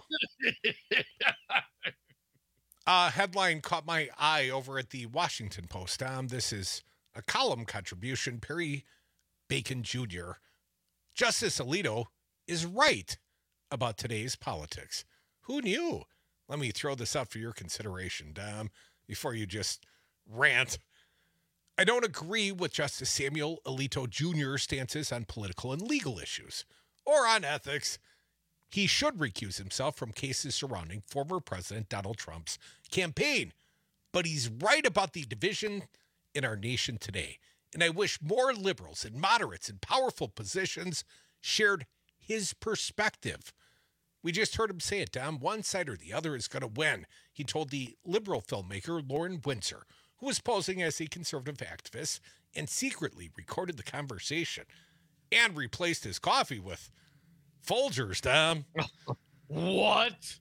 Headline caught my eye over at the Washington Post. This is a column contribution. Perry Bacon Jr. Justice Alito is right about today's politics. Who knew? Let me throw this out for your consideration, Dom, before you just rant. I don't agree with Justice Samuel Alito Jr.'s stances on political and legal issues or on ethics. He should recuse himself from cases surrounding former President Donald Trump's campaign. But he's right about the division in our nation today. And I wish more liberals and moderates in powerful positions shared his perspective. We just heard him say it, Dom. One side or the other is going to win, he told the liberal filmmaker Lauren Windsor, who was posing as a conservative activist and secretly recorded the conversation. and replaced his coffee with Folgers, Dom. What?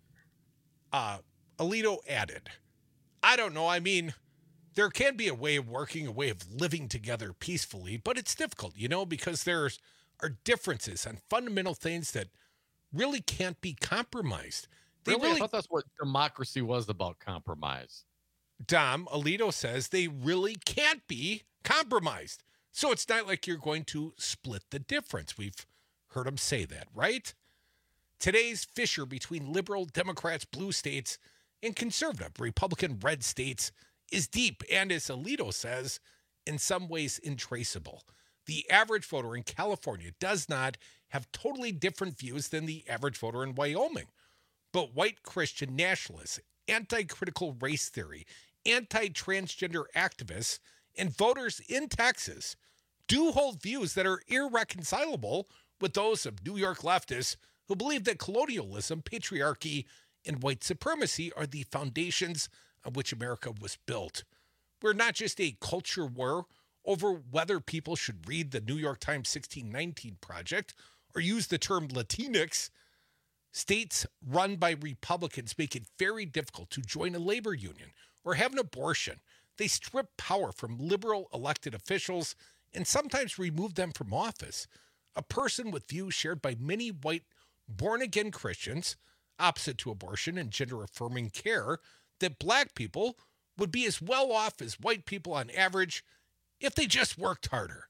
Alito added, I don't know. I mean, there can be a way of working, a way of living together peacefully, but it's difficult, because there are differences on fundamental things that really can't be compromised. I thought that's what democracy was about, compromise. Dom, Alito says they really can't be compromised. So it's not like you're going to split the difference. We've heard him say that, right? Today's fissure between liberal Democrats, blue states, and conservative Republican red states is deep and, as Alito says, in some ways intraceable. The average voter in California does not have totally different views than the average voter in Wyoming. But white Christian nationalists, anti-critical race theory, anti-transgender activists, and voters in Texas do hold views that are irreconcilable with those of New York leftists who believe that colonialism, patriarchy, and white supremacy are the foundations on which America was built. We're not just a culture war over whether people should read the New York Times 1619 Project or use the term Latinx. States run by Republicans make it very difficult to join a labor union or have an abortion. They strip power from liberal elected officials and sometimes remove them from office. A person with views shared by many white born-again Christians, opposite to abortion and gender-affirming care, that black people would be as well off as white people on average if they just worked harder,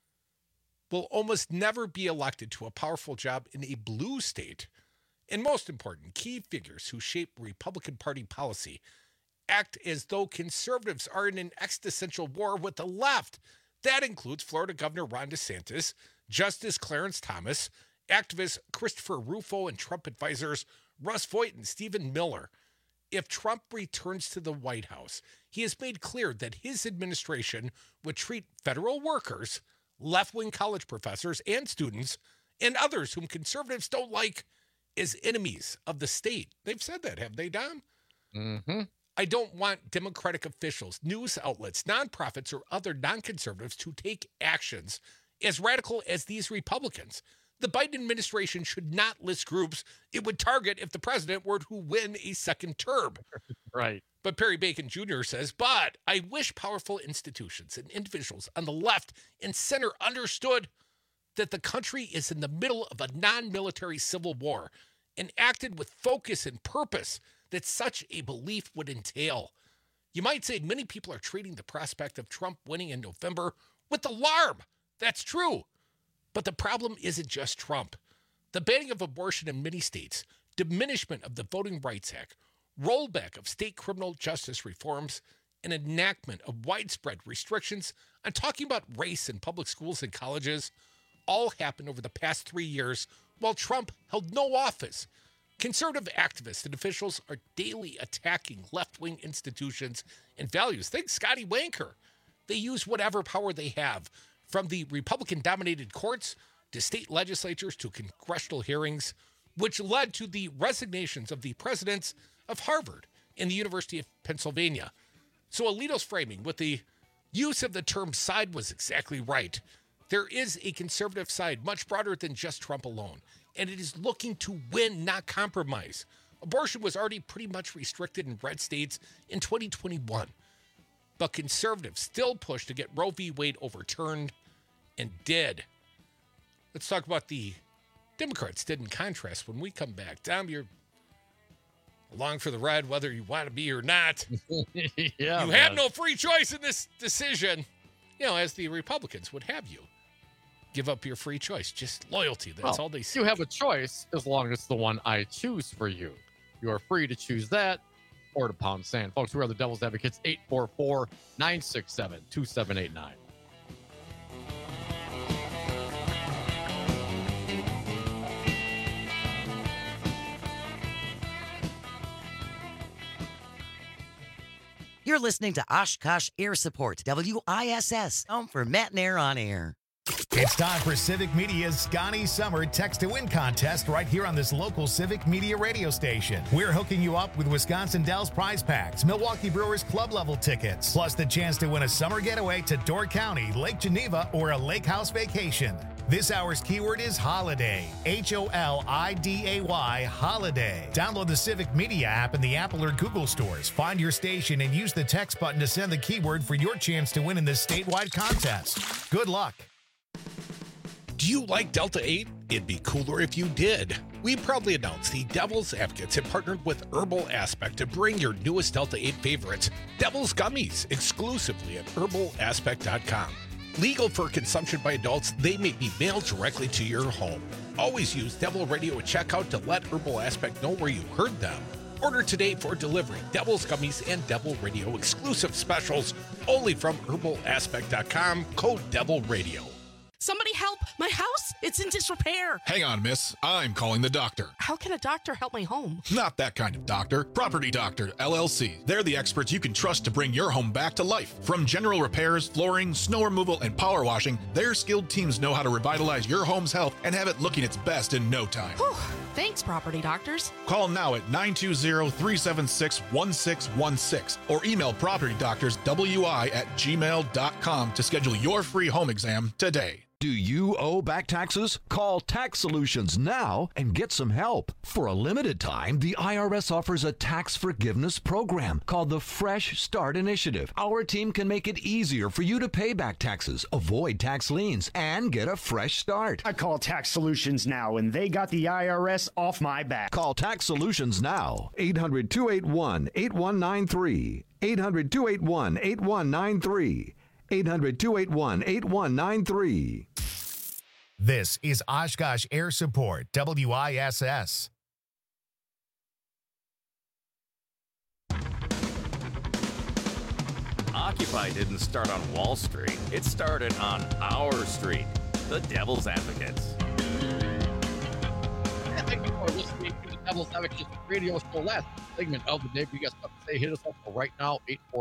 will almost never be elected to a powerful job in a blue state. And most important, key figures who shape Republican Party policy act as though conservatives are in an existential war with the left. That includes Florida Governor Ron DeSantis, Justice Clarence Thomas, activists Christopher Rufo, and Trump advisors Russ Vought and Stephen Miller. If Trump returns to the White House, he has made clear that his administration would treat federal workers, left-wing college professors and students, and others whom conservatives don't like as enemies of the state. They've said that, have they, Dom? Mm-hmm. I don't want Democratic officials, news outlets, nonprofits, or other non-conservatives to take actions as radical as these Republicans. The Biden administration should not list groups it would target if the president were to win a second term. Right. But Perry Bacon Jr. says, but I wish powerful institutions and individuals on the left and center understood that the country is in the middle of a non-military civil war and acted with focus and purpose that such a belief would entail. You might say many people are treating the prospect of Trump winning in November with alarm. That's true. But the problem isn't just Trump. The banning of abortion in many states, diminishment of the Voting Rights Act, rollback of state criminal justice reforms, and enactment of widespread restrictions on talking about race in public schools and colleges all happened over the past 3 years while Trump held no office. Conservative activists and officials are daily attacking left-wing institutions and values. Think Scotty Wanker. They use whatever power they have, from the Republican-dominated courts to state legislatures to congressional hearings, which led to the resignations of the presidents of Harvard and the University of Pennsylvania. So Alito's framing with the use of the term side was exactly right. There is a conservative side much broader than just Trump alone, and it is looking to win, not compromise. Abortion was already pretty much restricted in red states in 2021, but conservatives still pushed to get Roe v. Wade overturned, and did. Let's talk about the Democrats did in contrast when we come back. Dom, you're along for the ride whether you want to be or not. Yeah, you have no free choice in this decision, as the Republicans would have you give up your free choice. Just loyalty. That's all they say. You have a choice as long as it's the one I choose for you. You are free to choose that or to pound sand. Folks, we are the Devil's Advocates, 844-967-2789. You're listening to Oshkosh Air Support, WISS, home for Matt and Air on Air. It's time for Civic Media's Scotty Summer Text to Win contest right here on this local Civic Media radio station. We're hooking you up with Wisconsin Dells prize packs, Milwaukee Brewers club level tickets, plus the chance to win a summer getaway to Door County, Lake Geneva, or a lake house vacation. This hour's keyword is holiday. HOLIDAY, holiday. Download the Civic Media app in the Apple or Google stores. Find your station and use the text button to send the keyword for your chance to win in this statewide contest. Good luck. Do you like Delta 8? It'd be cooler if you did. We proudly announce the Devil's Advocates have partnered with Herbal Aspect to bring your newest Delta 8 favorites, Devil's Gummies, exclusively at herbalaspect.com. Legal for consumption by adults, they may be mailed directly to your home. Always use Devil Radio at checkout to let Herbal Aspect know where you heard them. Order today for delivery. Devil's Gummies and Devil Radio exclusive specials only from herbalaspect.com, code Devil Radio. Somebody help! My house, it's in disrepair. Hang on, miss. I'm calling the doctor. How can a doctor help my home? Not that kind of doctor. Property Doctor, LLC. They're the experts you can trust to bring your home back to life. From general repairs, flooring, snow removal, and power washing, their skilled teams know how to revitalize your home's health and have it looking its best in no time. Whew. Thanks, Property Doctors. Call now at 920-376-1616 or email propertydoctorswi@gmail.com to schedule your free home exam today. Do you owe back taxes? Call Tax Solutions now and get some help. For a limited time, the IRS offers a tax forgiveness program called the Fresh Start Initiative. Our team can make it easier for you to pay back taxes, avoid tax liens, and get a fresh start. I call Tax Solutions now, and they got the IRS off my back. Call Tax Solutions now. 800-281-8193. 800-281-8193. 800-281-8193. This is Oshkosh Air Support, WISS. Occupy didn't start on Wall Street. It started on our street, the Devil's Advocates. Thank you for listening to the Devil's Advocates radio show. Last segment of the day. If you guys have to say, hit us up right now,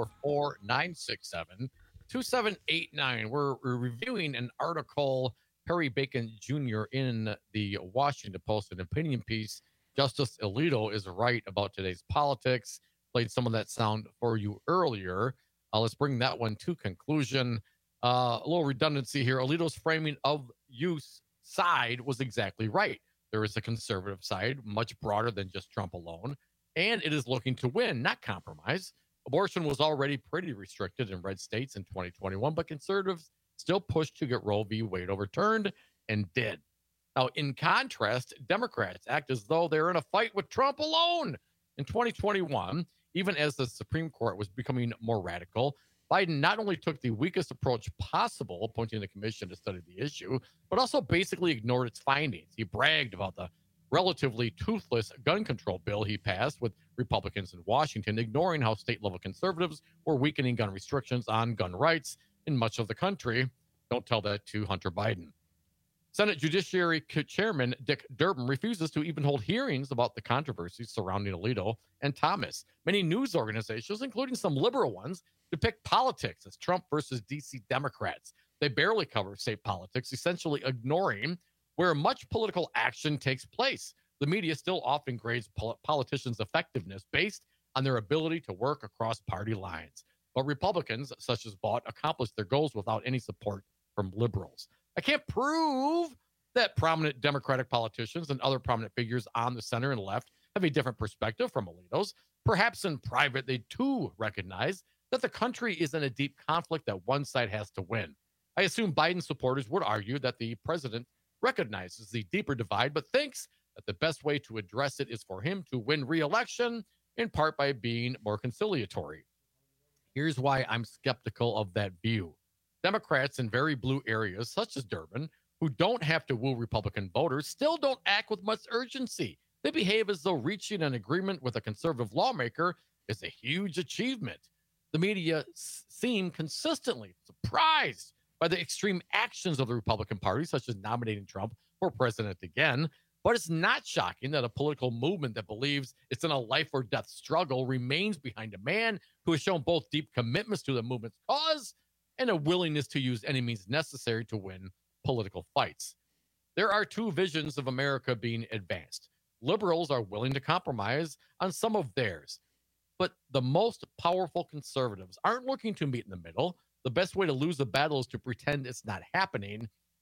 844-967-2789. We're reviewing an article, Perry Bacon Jr. in the Washington Post, an opinion piece. Justice Alito is right about today's politics. Played some of that sound for you earlier. Let's bring that one to conclusion. A little redundancy here. Alito's framing of use side was exactly right. There is a conservative side, much broader than just Trump alone, and it is looking to win, not compromise. Abortion was already pretty restricted in red states in 2021, but conservatives still pushed to get Roe v. Wade overturned and did. Now, in contrast, Democrats act as though they're in a fight with Trump alone. In 2021, even as the Supreme Court was becoming more radical, Biden not only took the weakest approach possible, appointing the commission to study the issue, but also basically ignored its findings. He bragged about the relatively toothless gun control bill he passed with Republicans in Washington, ignoring how state-level conservatives were weakening gun restrictions on gun rights in much of the country. Don't tell that to Hunter Biden. Senate Judiciary Chairman Dick Durbin refuses to even hold hearings about the controversies surrounding Alito and Thomas. Many news organizations, including some liberal ones, depict politics as Trump versus D.C. Democrats. They barely cover state politics, essentially ignoring where much political action takes place. The media still often grades politicians' effectiveness based on their ability to work across party lines. But Republicans, such as Vaught, accomplish their goals without any support from liberals. I can't prove that prominent Democratic politicians and other prominent figures on the center and left have a different perspective from Alito's. Perhaps in private, they too recognize that the country is in a deep conflict that one side has to win. I assume Biden supporters would argue that the president recognizes the deeper divide, but thinks that the best way to address it is for him to win re-election, in part by being more conciliatory. Here's why I'm skeptical of that view. Democrats in very blue areas, such as Durbin, who don't have to woo Republican voters, still don't act with much urgency. They behave as though reaching an agreement with a conservative lawmaker is a huge achievement. The media seem consistently surprised by the extreme actions of the Republican Party, such as nominating Trump for president again. But it's not shocking that a political movement that believes it's in a life or death struggle remains behind a man who has shown both deep commitments to the movement's cause and a willingness to use any means necessary to win political fights. There are two visions of America being advanced. Liberals are willing to compromise on some of theirs, but the most powerful conservatives aren't looking to meet in the middle. The best way to lose a battle is to pretend it's not happening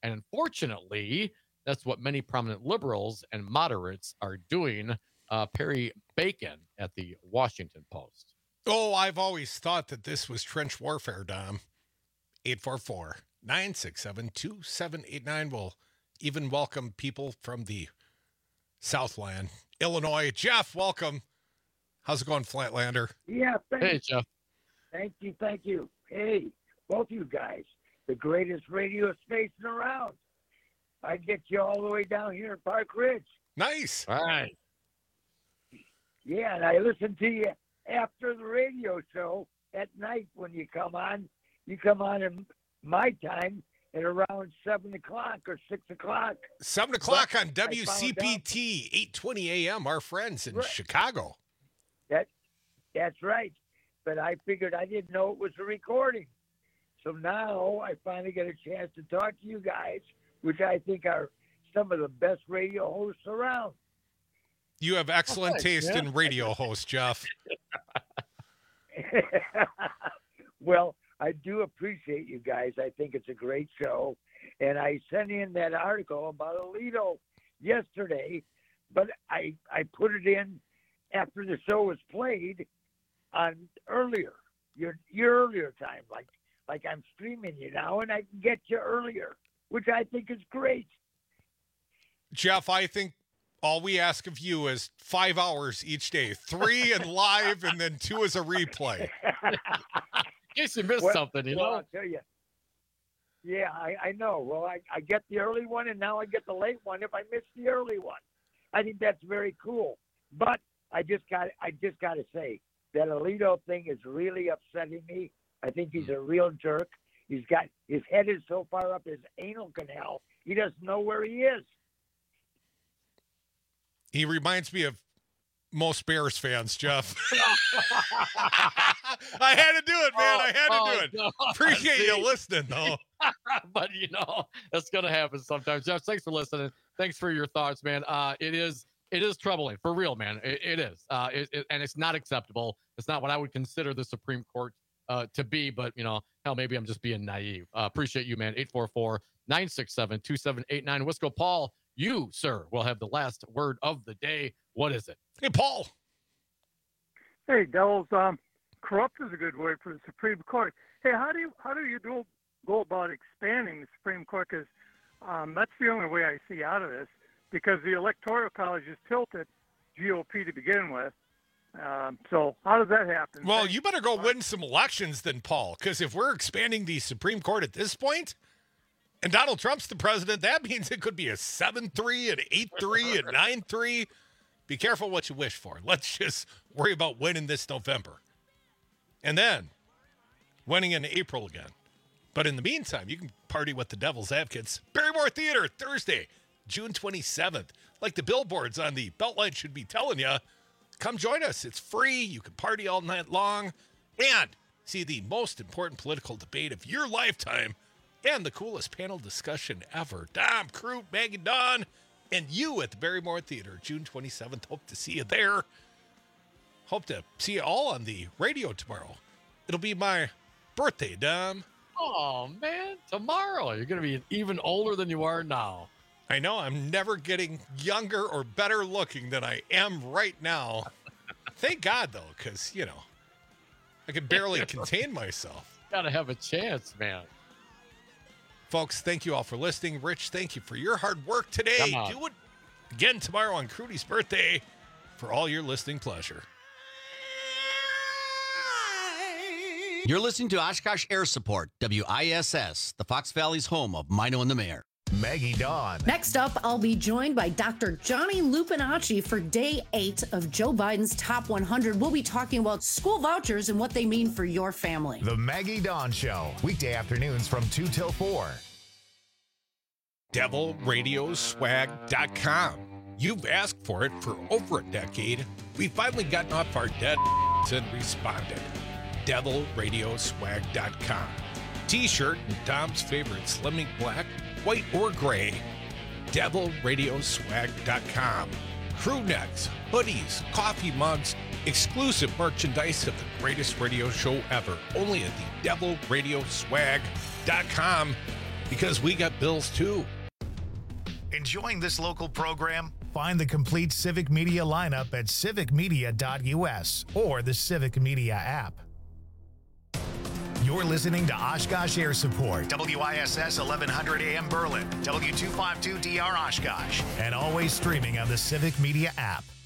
And unfortunately, that's what many prominent liberals and moderates are doing. Perry Bacon at the Washington Post. Oh, I've always thought that this was trench warfare, Dom. 844-967-2789 will even welcome people from the Southland, Illinois. Jeff, welcome. How's it going, Flatlander? Yeah, Hey, Jeff. Thank you. Hey, both you guys, the greatest radio station around. I get you all the way down here in Park Ridge. Nice. All right. Yeah, and I listen to you after the radio show at night when you come on. You come on in my time at around 7 o'clock or 6 o'clock. 7 o'clock on WCPT, 820 a.m., our friends in Chicago. That's right. But I figured I didn't know it was a recording. So now I finally get a chance to talk to you guys, which I think are some of the best radio hosts around. You have excellent taste in radio hosts, Jeff. Well, I do appreciate you guys. I think it's a great show. And I sent in that article about Alito yesterday, but I put it in after the show was played on earlier, your earlier time, like I'm streaming you now, and I can get you earlier, which I think is great. Jeff, I think all we ask of you is 5 hours each day, 3 and live, and then 2 as a replay. In case you missed something, you know. I'll tell you. Yeah, I know. Well, I get the early one, and now I get the late one if I miss the early one. I think that's very cool. But I just got to say that Alito thing is really upsetting me. I think he's a real jerk. His head is so far up his anal canal, he doesn't know where he is. He reminds me of most Bears fans, Jeff. I had to do it, man. I had to do it. No. Appreciate you listening, though. But, that's going to happen sometimes. Jeff, thanks for listening. Thanks for your thoughts, man. It is troubling, for real, man. It is. And it's not acceptable. It's not what I would consider the Supreme Court to be, but, hell, maybe I'm just being naive. Appreciate you, man. 844-967-2789. Wisco Paul, you, sir, will have the last word of the day. What is it? Hey, Paul. Hey, Devils. Corrupt is a good word for the Supreme Court. Hey, how do you go about expanding the Supreme Court? Because that's the only way I see out of this. Because the Electoral College is tilted GOP to begin with. So how does that happen? Well, you better go win some elections then, Paul, because if we're expanding the Supreme Court at this point, and Donald Trump's the president, that means it could be a 7-3, an 8-3, a 9-3. Be careful what you wish for. Let's just worry about winning this November. And then winning in April again. But in the meantime, you can party with the Devil's Advocates. Barrymore Theater, Thursday, June 27th. Like the billboards on the Beltline should be telling you, come join us. It's free. You can party all night long and see the most important political debate of your lifetime and the coolest panel discussion ever. Dom, Crew, Maggie, Dawn, and you at the Barrymore Theater, June 27th. Hope to see you there. Hope to see you all on the radio tomorrow. It'll be my birthday, Dom. Oh, man. Tomorrow. You're going to be even older than you are now. I know. I'm never getting younger or better looking than I am right now. Thank God, though, because, I could barely contain myself. Got to have a chance, man. Folks, thank you all for listening. Rich, thank you for your hard work today. Do it again tomorrow on Crudy's birthday for all your listening pleasure. You're listening to Oshkosh Air Support, WISS, the Fox Valley's home of Mino and the Mayor. Maggie Dawn. Next up, I'll be joined by Dr. Johnny Lupinacci for Day 8 of Joe Biden's Top 100. We'll be talking about school vouchers and what they mean for your family. The Maggie Dawn Show, weekday afternoons from 2 till 4. DevilRadioswag.com. You've asked for it for over a decade. We've finally gotten off our dead and responded. DevilRadioswag.com. T-shirt and Dom's favorite Slimming Black, white or gray. DevilRadioswag.com. Crew necks, hoodies, coffee mugs, exclusive merchandise of the greatest radio show ever. Only at the DevilRadioswag.com. Because we got bills too. Enjoying this local program? Find the complete Civic Media lineup at civicmedia.us or the Civic Media app. You're listening to Oshkosh Air Support, WISS 1100 AM Berlin, W252DR Oshkosh, and always streaming on the Civic Media app.